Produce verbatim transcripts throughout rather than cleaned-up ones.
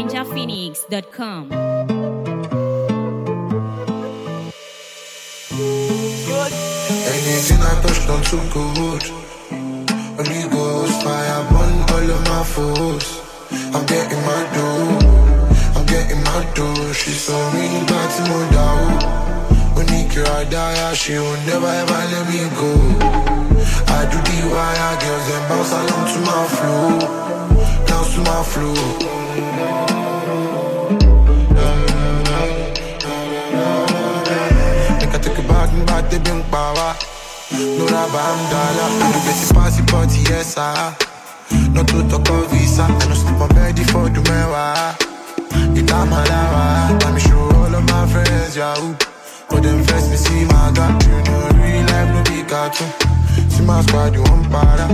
ninja phoenix dot com. Anything I touch don't too good. Holy Ghost fire burn all of my foes. I'm getting my dough, I'm getting my dough. She's so mean, but to my doubt. When he cry, die, she will never ever let me go. I do the wire, girls and bounce along to my flow, bounce to my flow. But they bring power. No rubber, I'm dollar. You get the passy party, yes, sir. Not to talk of visa. I no sleep on bed for the mewa. It's a malawa. Let me show all of my friends, yahoo. But them first, me see my God. You know, real life, no be cartoon. See my squad, you want para.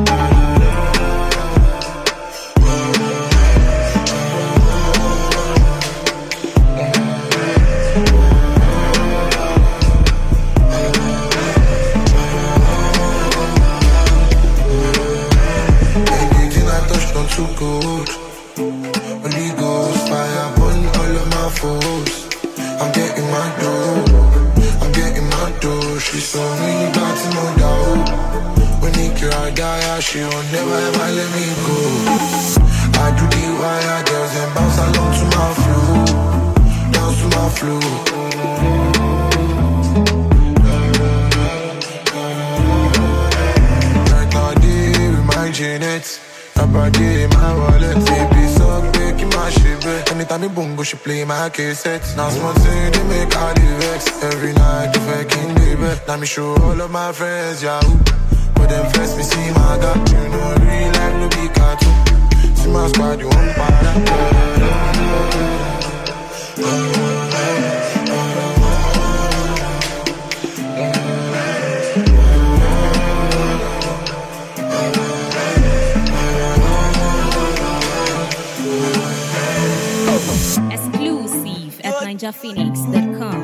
Too good. Holy Ghost fire burn all of my foes. I'm getting my dough, I'm getting my dough. She's so really bad to no doubt. When he cry, die, she will never ever let me go. I do the wire, girls and bounce along to my flow, bounce to my flow. Right now, they with my Janet. Body, my wallet, baby, so quick in my shit. Anytime me bongo, she play my cassette. Now smart say they make all the vex. Every night, the fucking baby. Now me show all of my friends, yahoo. But them first, me see my God. You know, real life, no be cartoon. See my squad, you want para. Exclusive at ninja phoenix dot com.